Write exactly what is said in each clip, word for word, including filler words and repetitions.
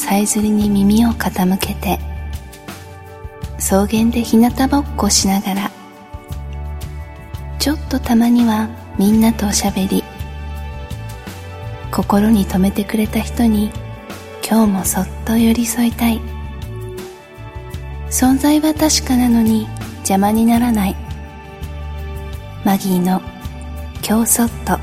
さえずりに耳を傾けて、草原で日向ぼっこしながら、ちょっとたまにはみんなとおしゃべり、心に留めてくれた人に今日もそっと寄り添いたい。存在は確かなのに邪魔にならない。マギーの今日そっと。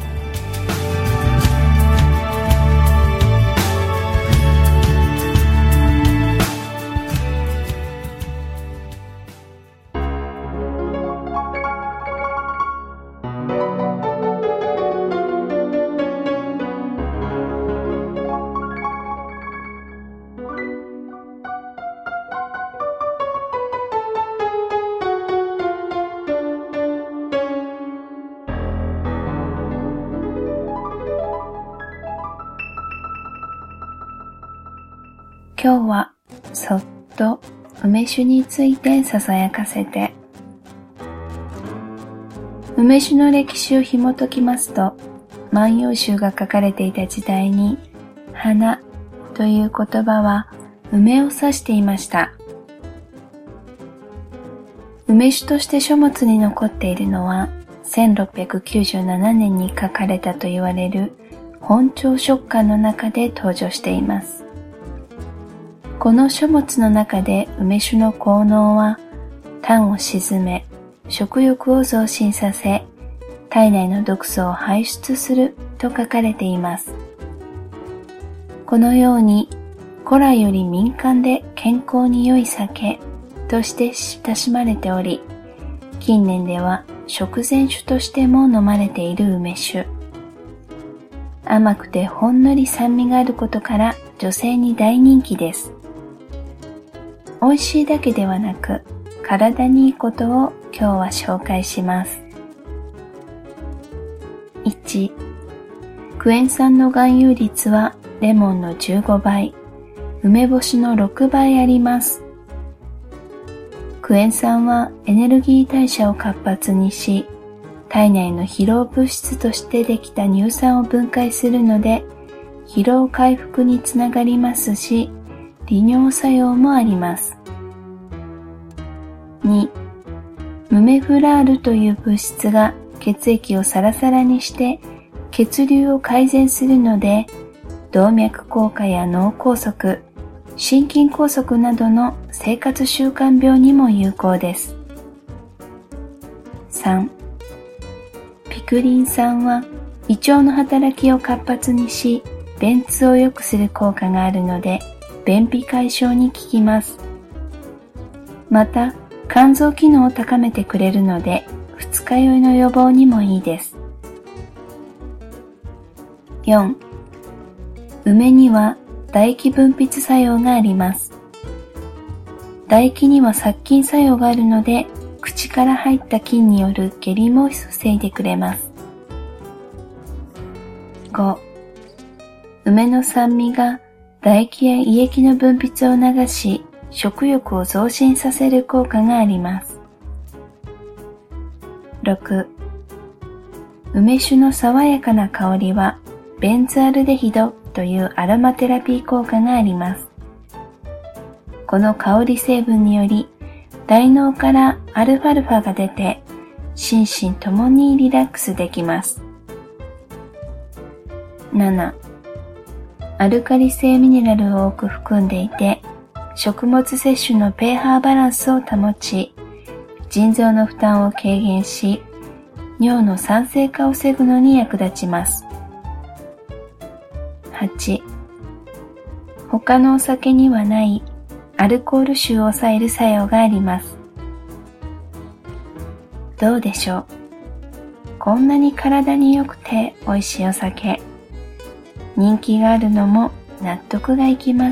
今日はそっと梅酒についてささやかせて。梅酒の歴史を紐解きますと、万葉集が書かれていた時代に花という言葉は梅を指していました。梅酒として書物に残っているのはせんろっぴゃくきゅうじゅうななねんに書かれたと言われる本朝食館の中で登場しています。この書物の中で梅酒の効能は、痰を鎮め、食欲を増進させ、体内の毒素を排出すると書かれています。このように、古来より民間で健康に良い酒として親しまれており、近年では食前酒としても飲まれている梅酒。甘くてほんのり酸味があることから女性に大人気です。美味しいだけではなく、体にいいことを今日は紹介します。いち. クエン酸の含有率はレモンのじゅうごばい、梅干しのろくばいあります。クエン酸はエネルギー代謝を活発にし、体内の疲労物質としてできた乳酸を分解するので、疲労回復につながりますし、利尿作用もあります。に. ムメフラールという物質が血液をサラサラにして血流を改善するので、動脈硬化や脳梗塞、心筋梗塞などの生活習慣病にも有効です。さん. ピクリン酸は胃腸の働きを活発にし、便通を良くする効果があるので、便秘解消に効きます。また、肝臓機能を高めてくれるので、二日酔いの予防にもいいです。よん. 梅には唾液分泌作用があります。唾液には殺菌作用があるので、口から入った菌による下痢も防いでくれます。ご. 梅の酸味が唾液や胃液の分泌を促し、食欲を増進させる効果があります。ろく. 梅酒の爽やかな香りは、ベンズアルデヒドというアロマテラピー効果があります。この香り成分により、大脳からアルファルファが出て、心身ともにリラックスできます。なな. アルカリ性ミネラルを多く含んでいて、食物摂取の pH バランスを保ち、腎臓の負担を軽減し、尿の酸性化を防ぐのに役立ちます。はち. 他のお酒にはないアルコール臭を抑える作用があります。どうでしょう。こんなに体に良くて美味しいお酒。人気があるのも納得がいきます。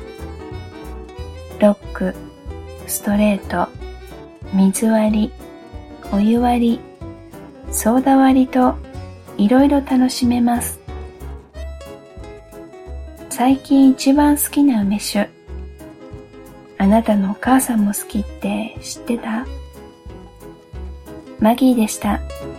ロック、ストレート、水割り、お湯割り、ソーダ割りといろいろ楽しめます。最近一番好きな梅酒。あなたのお母さんも好きって知ってた？マギーでした。